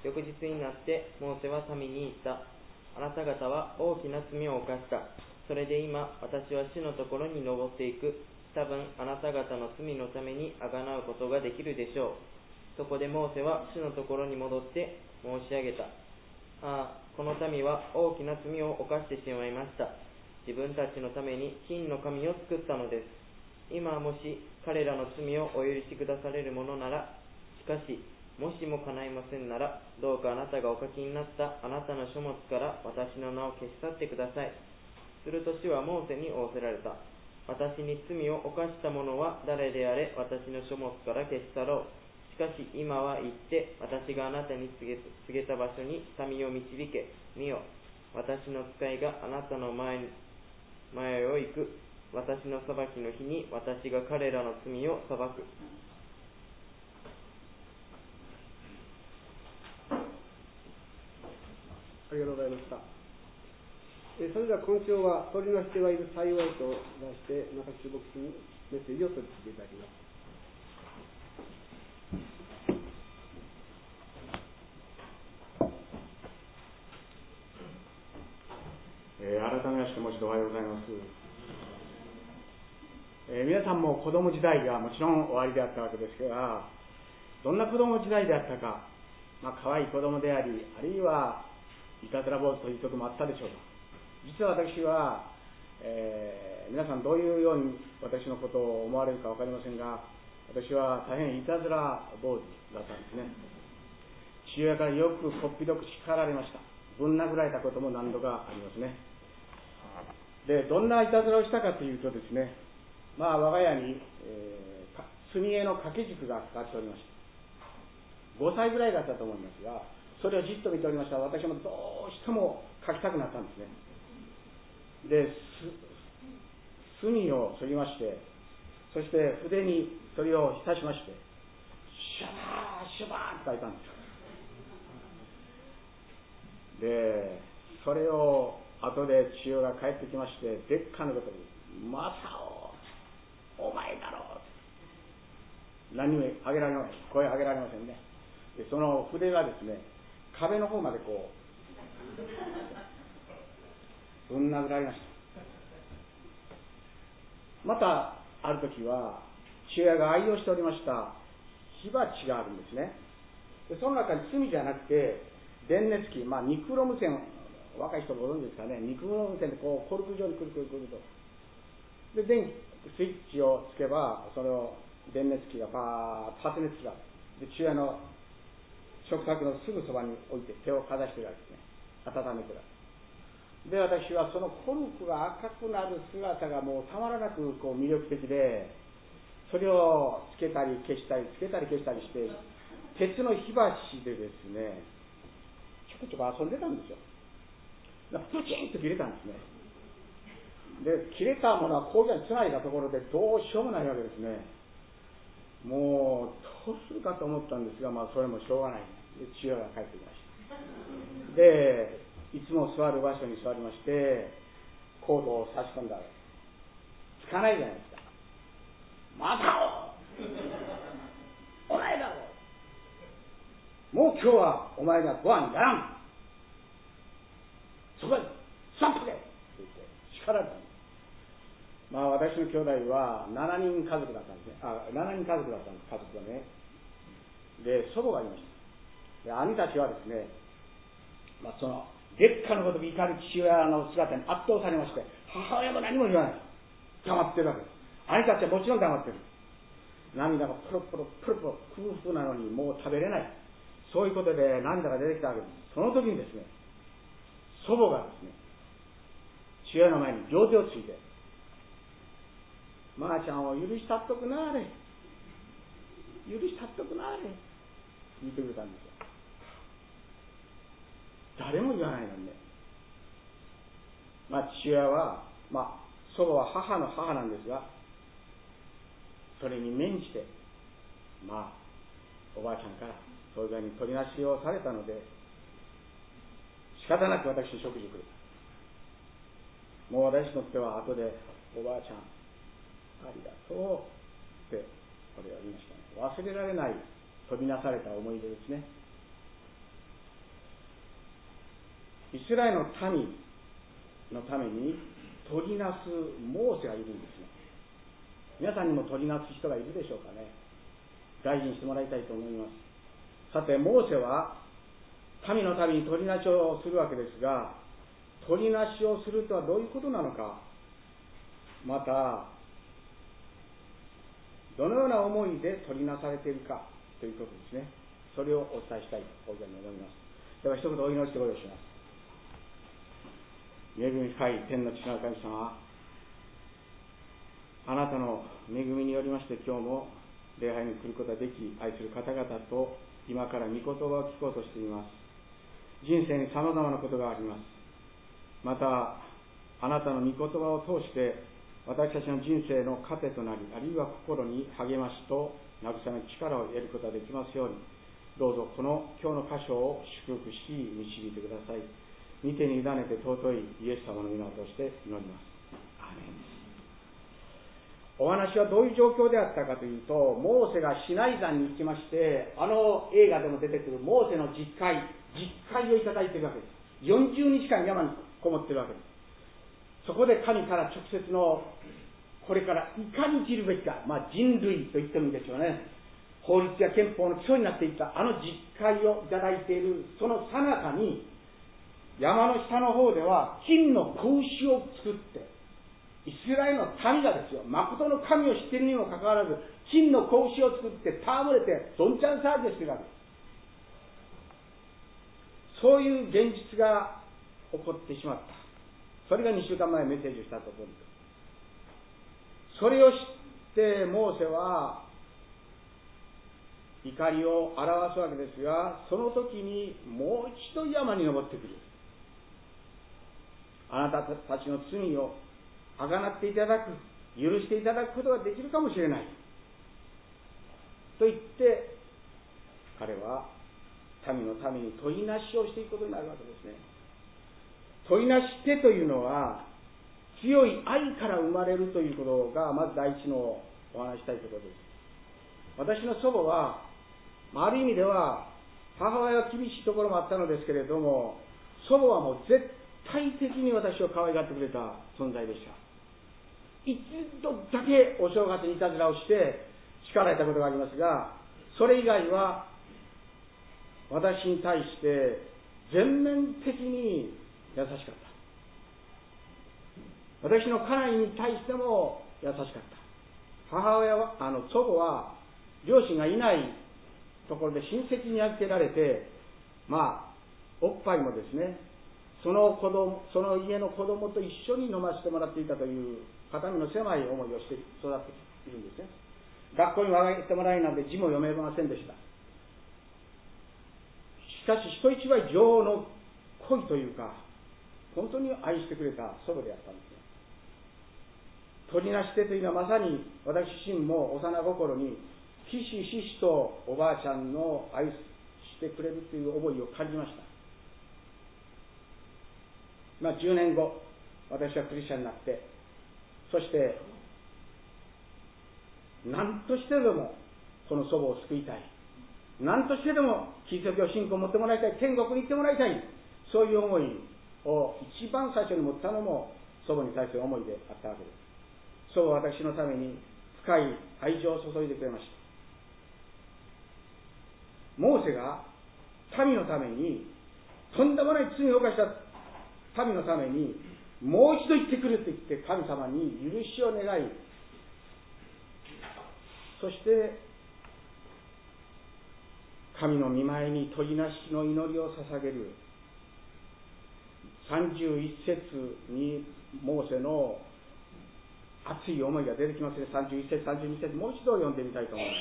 翌日になってモーセは民に言った。あなた方は大きな罪を犯した。それで今、私は主のところに登っていく。多分あなた方の罪のためにあがなうことができるでしょう。そこでモーセは主のところに戻って申し上げた。ああ、この民は大きな罪を犯してしまいました。自分たちのために金の神を作ったのです。今もし彼らの罪をお許しくだされるものなら、しかしもしも叶いませんなら、どうかあなたがお書きになったあなたの書物から私の名を消し去ってください。すると主はモーセに仰せられた。私に罪を犯した者は誰であれ、私の書物から消し去ろう。しかし今は行って、私があなたに告げた場所に民を導け。見よ、私の使いがあなたの前を行く。私の裁きの日に私が彼らの罪を裁く。 ありがとうございました。それでは今週は取りなしてはいる幸いと題して中中牧師にメッセージを取り付けていただきます。 改めましてもう一度おはようございます。皆さんも子供時代がもちろん終わりであったわけですが、どんな子供時代であったか、可愛い子供であり、あるいはいたずら坊主という時もあったでしょうか。実は私は、皆さんどういうように私のことを思われるか分かりませんが、私は大変いたずら坊主だったんですね。父親からよくこっぴどく叱られました。ぶん殴られたことも何度かありますね。で、どんないたずらをしたかというとですね、我が家に、墨絵の掛け軸がかかっておりました。5歳ぐらいだったと思いますが、それをじっと見ておりましたら、私もどうしても描きたくなったんですね。で、墨を剃りまして、そして筆にそれを浸しまして、シャバーシャバーって書いたんですよ。で、それを後で父親が帰ってきまして、でっかなことに、マサオ、お前だろう。何もあげられません。声あげられませんね。で、その筆がですね、壁の方までこう、ぶん殴られました。また、ある時は、父親が愛用しておりました火鉢があるんですね。で、その中に炭じゃなくて、電熱器、ニクロム線、若い人ご存知ですかね、ニクロム線でこうコルク状にくるくるくると。で、スイッチをつけば、その電熱器が発熱器がある。で、父親の食卓のすぐそばに置いて手をかざしてるわけですね。温めてるわけで、私はそのコルクが赤くなる姿がもうたまらなくこう魅力的で、それをつけたり消したりつけたり消したりして、鉄の火箸でですね、ちょこちょこ遊んでたんですよ。プチンと切れたんですね。で、切れたものは工場につないだところでどうしようもないわけですね。もうどうするかと思ったんですが、それもしょうがない。で、父親が帰ってきました。で、いつも座る場所に座りまして、コードを差し込んだらつかないじゃないですか。またお前だろう。もう今日はお前がご飯にならん。そこに3分でって言って叱られたんです。私の兄弟は7人家族だったんですね。7人家族だったんです、家族がね。で、祖母がいました。で、兄たちはですね、その烈火のごとく怒る父親の姿に圧倒されまして、母親も何も言わない。黙ってるわけです。兄たちはもちろん黙ってる。涙がプロプロプロプロ空腹なのにもう食べれない。そういうことで涙が出てきたわけです。その時にですね、祖母がですね、父親の前に両手をついて、まーちゃんを許したっとくなあれ、許したっとくなあれ、言ってくれたんですよ。誰も言わないのにね。父親は、祖母は母の母なんですが、それに免じて、おばあちゃんからそういう具合に取りなしをされたので、仕方なく私に食事をくれた。もう私にとっては後で、おばあちゃん、ありがとうってこれを言いましたね。忘れられない飛びなされた思い出ですね。 イスラエルの民のために取りなすモーセがいるんですね。皆さんにも取りなす人がいるでしょうかね。大事にしてもらいたいと思います。さて、モーセは民のために取りなしをするわけですが、取りなしをするとはどういうことなのか、またどのような思いで取りなされているかということですね。それをお伝えしたいと思います。では一言お祈りしてご用意します。恵み深い天の父なる神様、あなたの恵みによりまして今日も礼拝に来ることができ、愛する方々と今から御言葉を聞こうとしています。人生にさまざまなことがあります。またあなたの御言葉を通して私たちの人生の糧となり、あるいは心に励ましと慰め力を得ることができますように、どうぞこの今日の箇所を祝福し導いてください。御手に委ねて尊いイエス様の皆を通して祈ります。アーメン。お話はどういう状況であったかというと、モーセがシナイ山に行きまして、あの映画でも出てくるモーセの実会をいただいているわけです。40日間山にこもっているわけです。そこで神から直接のこれからいかに生きるべきか、人類と言ってもいいでしょうね。法律や憲法の基礎になっていたあの実会をいただいているその最中に、山の下の方では金の子牛を作って、イスラエルの民がですよ、誠の神を知っているにもかかわらず金の子牛を作って戯れてどんちゃん騒ぎをしているわけです。そういう現実が起こってしまった。それが2週間前メッセージをしたところです。それを知ってモーセは怒りを表すわけですが、その時にもう一度山に登ってくる。あなたたちの罪をあがなっていただく、許していただくことができるかもしれないと言って、彼は民のために問いなしをしていくことになるわけですね。問いなし手というのは強い愛から生まれるということがまず第一のお話したいところです。私の祖母はある意味では母親は厳しいところもあったのですけれども、祖母はもう絶対的に私を可愛がってくれた存在でした。一度だけお正月にいたずらをして叱られたことがありますが、それ以外は私に対して全面的に優しかった。私の家内に対しても優しかった。母親は祖母は両親がいないところで親戚に預けられて、おっぱいもですね、その家の子供と一緒に飲ませてもらっていたという肩身の狭い思いをして育っているんですね。学校には行ってもらえなんて字も読めませんでした。しかし人一倍女王の恋というか、本当に愛してくれた祖母であったんですね。取りなし手というのはまさに私自身も幼心にひしひしとおばあちゃんの愛してくれるという思いを感じました。10年後私はクリスチャンになって、そして何としてでもこの祖母を救いたい、何としてでもキリスト教信仰を持ってもらいたい、天国に行ってもらいたい、そういう思いを一番最初に持ったのも祖母に対する思いであったわけです。祖母は私のために深い愛情を注いでくれました。モーセが民のためにとんでもない罪を犯した民のためにもう一度行ってくると言って神様に許しを願い、そして神の御前に取りなしの祈りを捧げる。31節にモーセの熱い思いが出てきますね。31節32節もう一度読んでみたいと思います。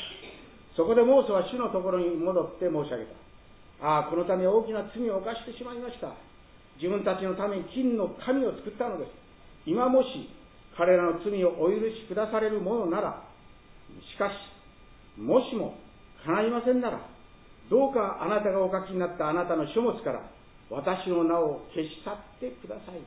そこでモーセは主のところに戻って申し上げた。このため大きな罪を犯してしまいました。自分たちのために金の神を作ったのです。今もし彼らの罪をお許しくだされるものなら、しかしもしも叶いませんなら、どうかあなたがお書きになったあなたの書物から私の名を消し去ってください。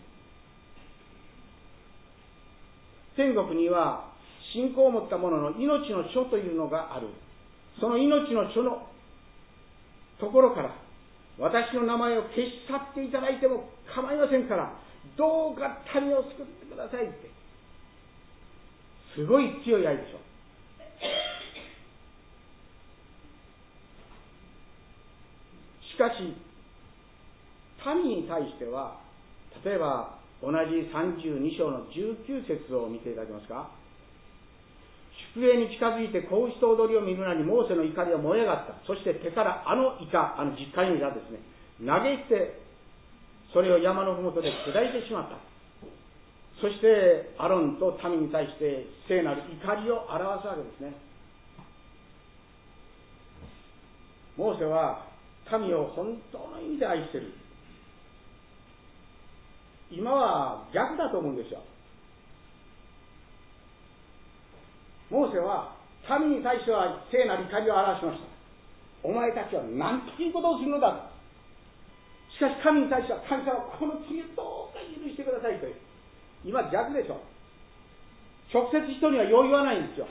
天国には信仰を持った者の命の書というのがある。その命の書のところから私の名前を消し去っていただいても構いませんから、どうか民を救ってくださいって、すごい強い愛でしょ。しかし民に対しては、例えば同じ32章の19節を見ていただけますか。宿営に近づいて子牛と踊りを見るなり、モーセの怒りは燃え上がった。そして手から実家にいたですね、投げ入ってそれを山のふもとで砕いてしまった。そしてアロンと民に対して聖なる怒りを表すわけですね。モーセは民を本当の意味で愛している。今は逆だと思うんですよ。モーセは民に対しては聖なる怒りを表しました。お前たちは何ということをするのだ。しかし神に対しては、神様はこの罪をどうか許してくださいという。今逆でしょ。直接人にはよう言わないんですよ。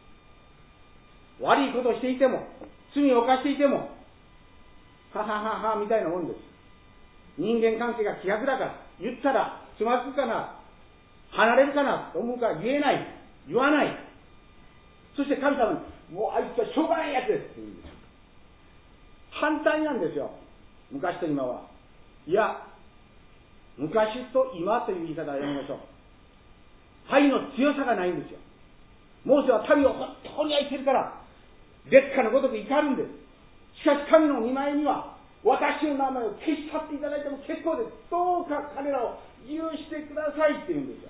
悪いことをしていても、罪を犯していても、ははははみたいなもんです。人間関係が希薄だから、言ったらつまずくかな、離れるかなと思うから言えない、言わない。そして神様に、もうあいつはしょうがないやつですって言うんですよ。反対なんですよ、昔と今は。いや、昔と今という言い方をやめましょう。愛の強さがないんですよ。モーセは民を本当に愛しているから烈火のごとく怒るんです。しかし神の御前には、私の名前を消し去っていただいても結構です、どうか彼らを許してくださいって言うんですよ。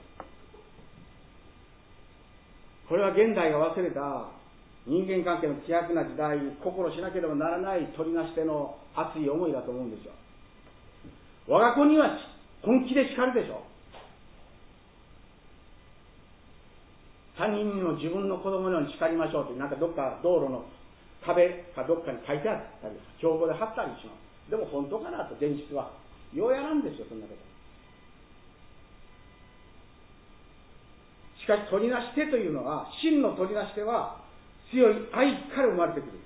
これは現代が忘れた人間関係の希薄な時代に心しなければならない取りなし手の熱い思いだと思うんですよ。我が子には本気で叱るでしょ。他人にも自分の子供のように叱りましょうって、なんかどっか道路の壁かどっかに書いてあったり、標語で貼ったりします。でも本当かなと、現実はようやらんですよ、そんなこと。しかし取りなし手というのは、真の取りなし手は強い愛から生まれてくる。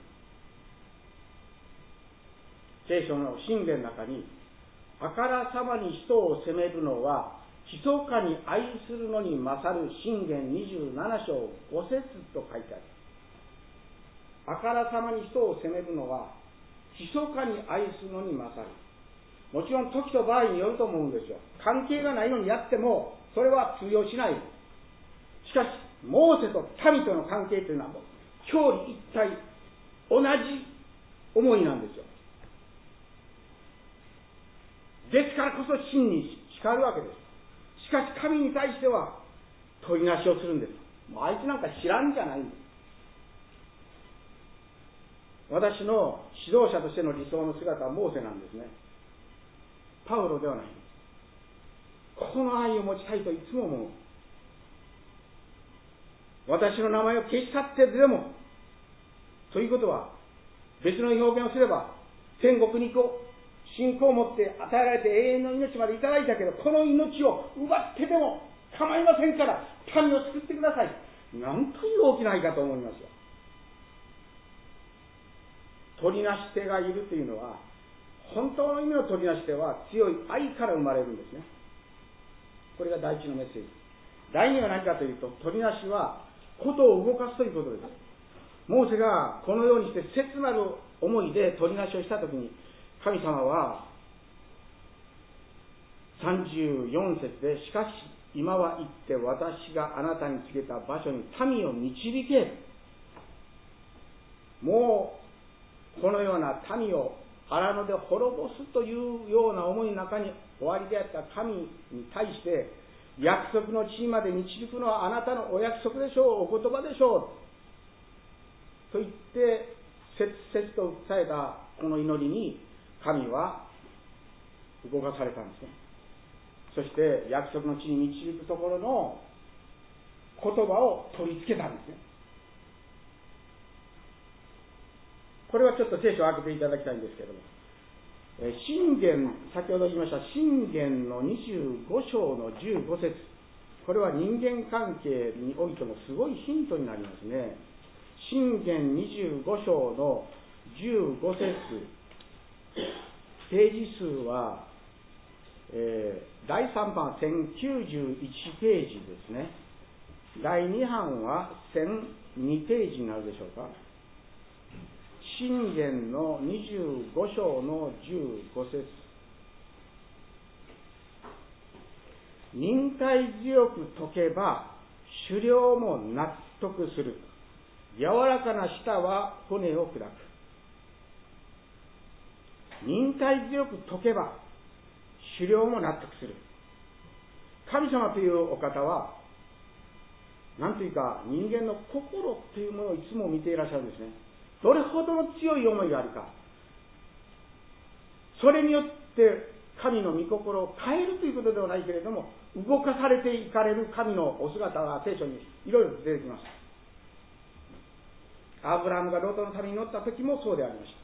聖書の箴言の中に、あからさまに人を責めるのは密かに愛するのに勝る。箴言27章5節と書いてある。あからさまに人を責めるのは密かに愛するのに勝る。もちろん時と場合によると思うんですよ。関係がないのにやってもそれは通用しない。しかしモーセと民との関係というのは表裏一体同じ思いなんですよ。ですからこそ真に叱るわけです。しかし神に対しては取りなしをするんです。もうあいつなんか知らんじゃないんです。私の指導者としての理想の姿はモーセなんですね。パウロではない。この愛を持ちたいといつも思う。私の名前を消し去ってでもということは、別の表現をすれば、天国に行こう、信仰を持って与えられて永遠の命までいただいたけど、この命を奪ってでも構いませんから民を救ってください。なんという大きな愛かと思いますよ。取りなし手がいるというのは、本当の意味の取りなし手は強い愛から生まれるんですね。これが第一のメッセージ。第二は何かというと、取りなしはことを動かすということです。モーセがこのようにして切なる思いで取りなしをしたときに、神様は34節で、しかし今は行って私があなたに告げた場所に民を導け。もうこのような民を荒野で滅ぼすというような思いの中に終わりであった神に対して、約束の地まで導くのはあなたのお約束でしょう、お言葉でしょうと言って切々と訴えたこの祈りに神は動かされたんですね。そして約束の地に導くところの言葉を取り付けたんですね。これはちょっと聖書を開けていただきたいんですけれども、箴言、先ほど言いました箴言の25章の15節、これは人間関係においてもすごいヒントになりますね。箴言25章の15節、 ページ数は、第3版は1091ページですね。第2版は1002ページになるでしょうか。箴言の25章の15節。忍耐強く解けば狩猟も納得する。柔らかな舌は骨を砕く。忍耐強く解けば狩猟も納得する。神様というお方はなんというか人間の心というものをいつも見ていらっしゃるんですね。どれほどの強い思いがあるか、それによって神の御心を変えるということではないけれども、動かされていかれる神のお姿が聖書にいろいろ出てきます。アブラハムがロトの旅に乗った時もそうでありました。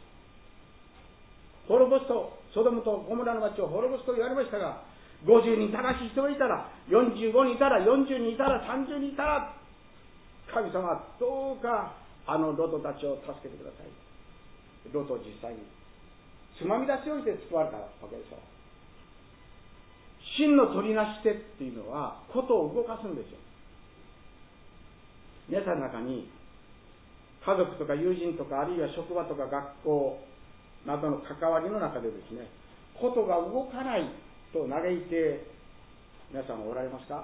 滅ぼすと、ソドムとゴモラの町を滅ぼすと言われましたが、50人正しい人がいたら、45人いたら、40人いたら、30人いたら、神様はどうかあのロトたちを助けてください。ロトを実際につまみ出しおいて救われたわけでしょう。真の取りなし手っていうのはことを動かすんですよ。皆さんの中に家族とか友人とか、あるいは職場とか学校などの関わりの中でですね、ことが動かないと嘆いて皆さんおられますか？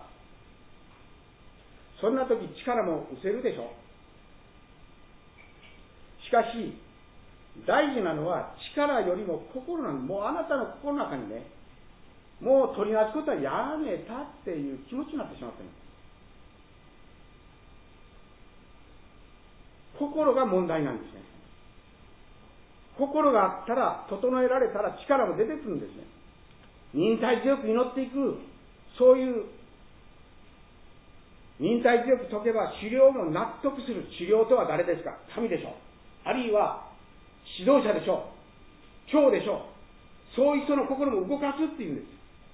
そんな時力も失せるでしょう。しかし大事なのは力よりも心なんです。もうあなたの心の中にね、もう取りなすことはやめたっていう気持ちになってしまっている。心が問題なんですね。心があったら、整えられたら力も出てくるんですね。忍耐強く祈っていく、そういう忍耐強く解けば狩猟も納得する。狩猟とは誰ですか？神でしょう。あるいは指導者でしょう。長でしょう。そういう人の心も動かすっていうんです。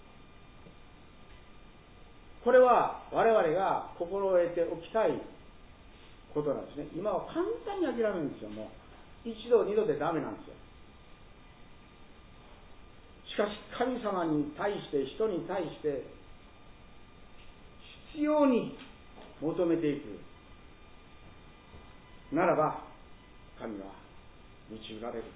これは我々が心を得ておきたいことなんですね。今は簡単に諦めるんですよ。もう一度二度でダメなんですよ。しかし神様に対して、人に対して必要に求めていくならば、神は導かれる。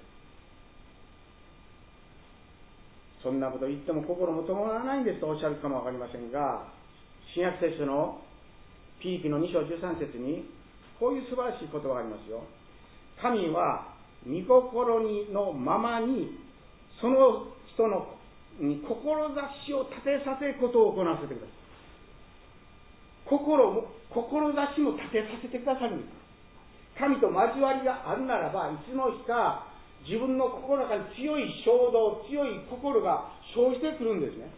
そんなこと言っても心も伴わないんですとおっしゃるかもわかりませんが、新約聖書のピリピの2章13節にこういう素晴らしい言葉がありますよ。神は御心のままにその人の志を立てさせることを行わせてください。志も立てさせてくださるんです。神と交わりがあるならば、いつの日か自分の心の中に強い衝動、強い心が生じてくるんですね。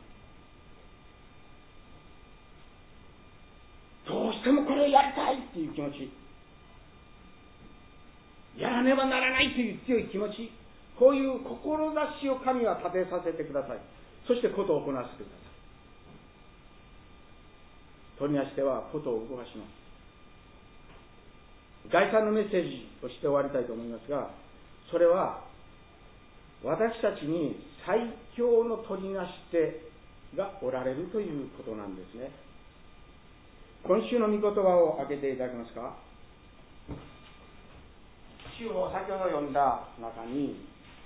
どうしてもこれをやりたいっていう気持ち、やらねばならないという強い気持ち、こういう志を神は立てさせてください。そしてことを行わせてください。取りなし手はことを動かします。第3のメッセージとして終わりたいと思いますが、それは私たちに最強の取りなし手がおられるということなんですね。今週の御言葉を開けていただけますか。主を先ほど読んだ中に、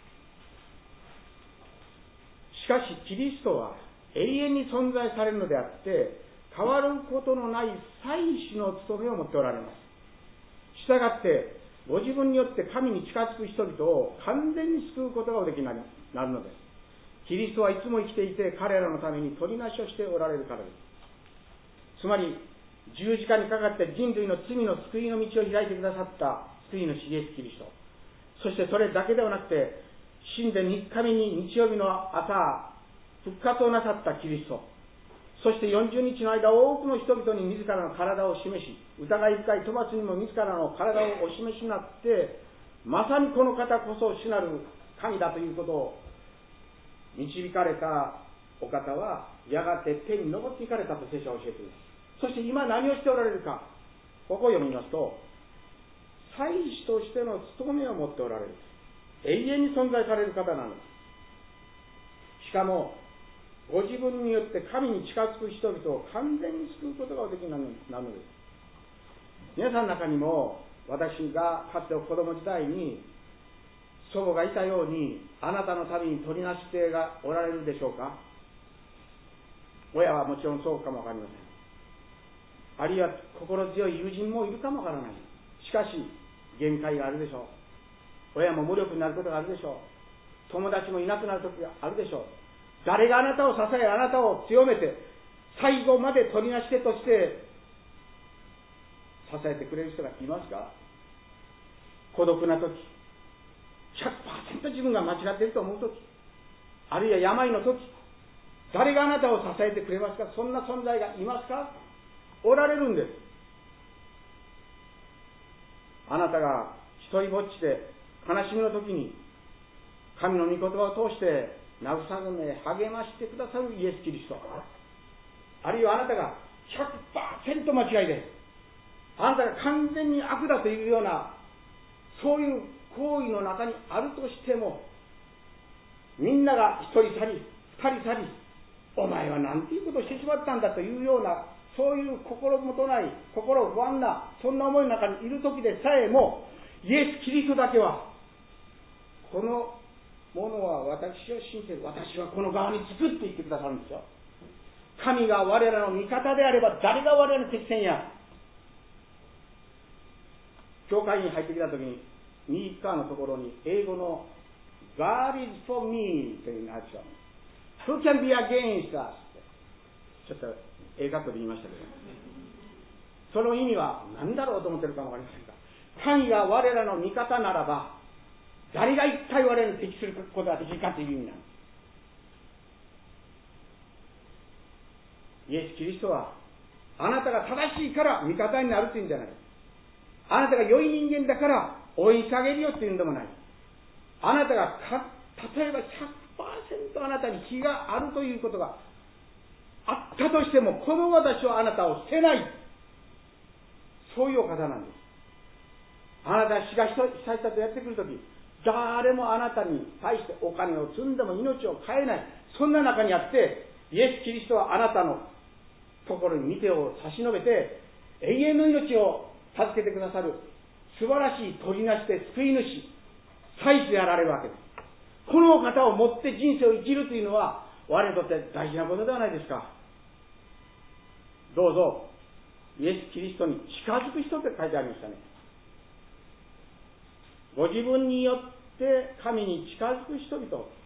しかしキリストは永遠に存在されるのであって変わることのない祭司の務めを持っておられます。したがってご自分によって神に近づく人々を完全に救うことがおできになるのです。キリストはいつも生きていて彼らのために取りなしをしておられるからです。つまり十字架にかかって人類の罪の救いの道を開いてくださった救い主イエス・キリスト、そしてそれだけではなくて死んで3日目に日曜日の朝復活をなさったキリスト、そして40日の間多くの人々に自らの体を示し、疑い深いトマスにも自らの体をお示しになって、まさにこの方こそ主なる神だということを導かれたお方はやがて天に昇っていかれたと聖書は教えています。そして今何をしておられるか、ここを読みますと、祭司としての務めを持っておられる、永遠に存在される方なのです。 しかもご自分によって神に近づく人々を完全に救うことがおできになるのです。皆さんの中にも、私がかつて子供時代に祖母がいたように、あなたの旅に取りなし手がおられるでしょうか。親はもちろんそうかもわかりません。あるいは心強い友人もいるかもわからない。しかし限界があるでしょう。親も無力になることがあるでしょう。友達もいなくなる時があるでしょう。誰があなたを支え、あなたを強めて、最後まで取りなし手として支えてくれる人がいますか。孤独な時、100% 自分が間違っていると思う時、あるいは病の時、誰があなたを支えてくれますか。そんな存在がいますか。おられるんです。あなたが一人ぼっちで悲しみの時に神の御言葉を通して慰め励ましてくださるイエス・キリスト、あるいはあなたが 100% 間違いで、あなたが完全に悪だというようなそういう行為の中にあるとしても、みんなが一人去り二人去り、お前はなんていうことをしてしまったんだというような、そういう心もとない、心不安な、そんな思いの中にいる時でさえも、イエス・キリストだけは、このものは私を信じている、私はこの側に作っていってくださるんですよ。神が我らの味方であれば、誰が我らの敵戦や。教会に入ってきた時に、右側のところに英語の God is for me というのがあるでしょ。Who can be against us? ちょっと英学で言いましたけど、その意味は何だろうと思ってるかもわかりませんが、神が我らの味方ならば、誰が一体我々に敵することができるかという意味なんです。イエス・キリストは、あなたが正しいから味方になるというんじゃない。あなたが良い人間だから応援してあげるよっていうんでもない。あなたが例えば 100% あなたに非があるということがあったとしても、この私はあなたを捨てない。そういうお方なんです。あなたが死が久々とやってくるとき、誰もあなたに対してお金を積んでも命を変えない。そんな中にあって、イエス・キリストはあなたのところに御手を差し伸べて、永遠の命を助けてくださる素晴らしい取りなしで救い主、祭司であられるわけです。このお方を持って人生を生きるというのは、我々にとって大事なことではないですか。どうぞ、イエス・キリストに近づく人って書いてありましたね。ご自分によって神に近づく人々、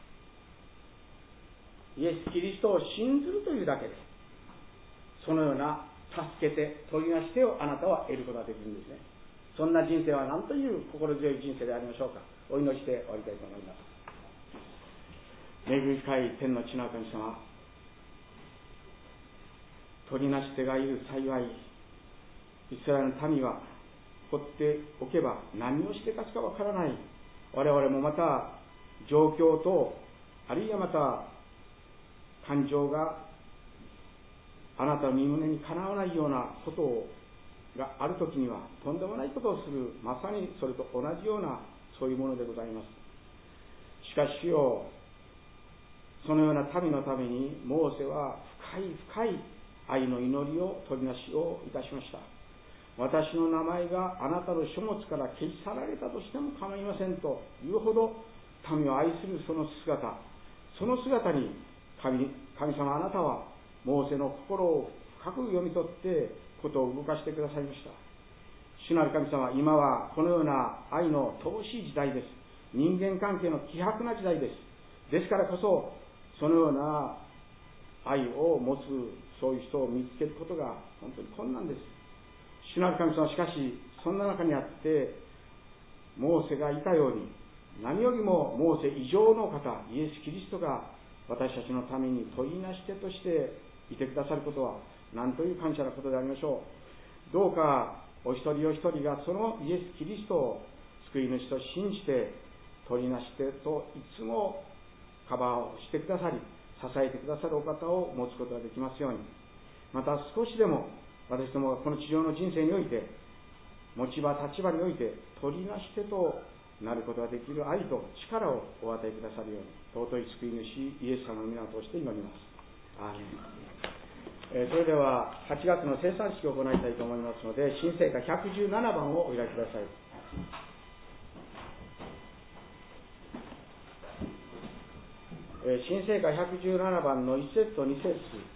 イエス・キリストを信ずるというだけで、そのような助けて取りなし手をあなたは得ることができるんですね。そんな人生は何という心強い人生でありましょうか。お祈りして終わりたいと思います。恵み深い天の地の神様、取りなし手がいる幸い、イスラエルの民は放っておけば何をして勝つかわからない。我々もまた状況と、あるいはまた感情があなたの身胸にかなわないようなことがあるときには、とんでもないことをする、まさにそれと同じようなそういうものでございます。しかし主よ、そのような民のためにモーセは深い深い愛の祈りを取りなしをいたしました。私の名前があなたの書物から消し去られたとしても構いませんというほど民を愛するその姿、その姿に神様あなたはモーセの心を深く読み取ってことを動かしてくださいました。主なる神様、今はこのような愛の乏しい時代です。人間関係の希薄な時代です。ですからこそ、そのような愛を持つそういう人を見つけることが本当に困難です。主なる神様、しかしそんな中にあってモーセがいたように、何よりもモーセ以上の方、イエス・キリストが私たちのために取りなし手としていてくださることは何という感謝なことでありましょう。どうかお一人お一人がそのイエス・キリストを救い主と信じて取りなし手といつもカバーをしてくださり、支えてくださるお方を持つことができますように。また少しでも私どもがこの地上の人生において、持ち場立場において取りなし手となることができる愛と力をお与えくださるように、尊い救い主イエス様の皆を通して祈ります。アーメン。それでは8月の生産式を行いたいと思いますので、新聖歌117番をお開きください。新聖歌117番の1節と2節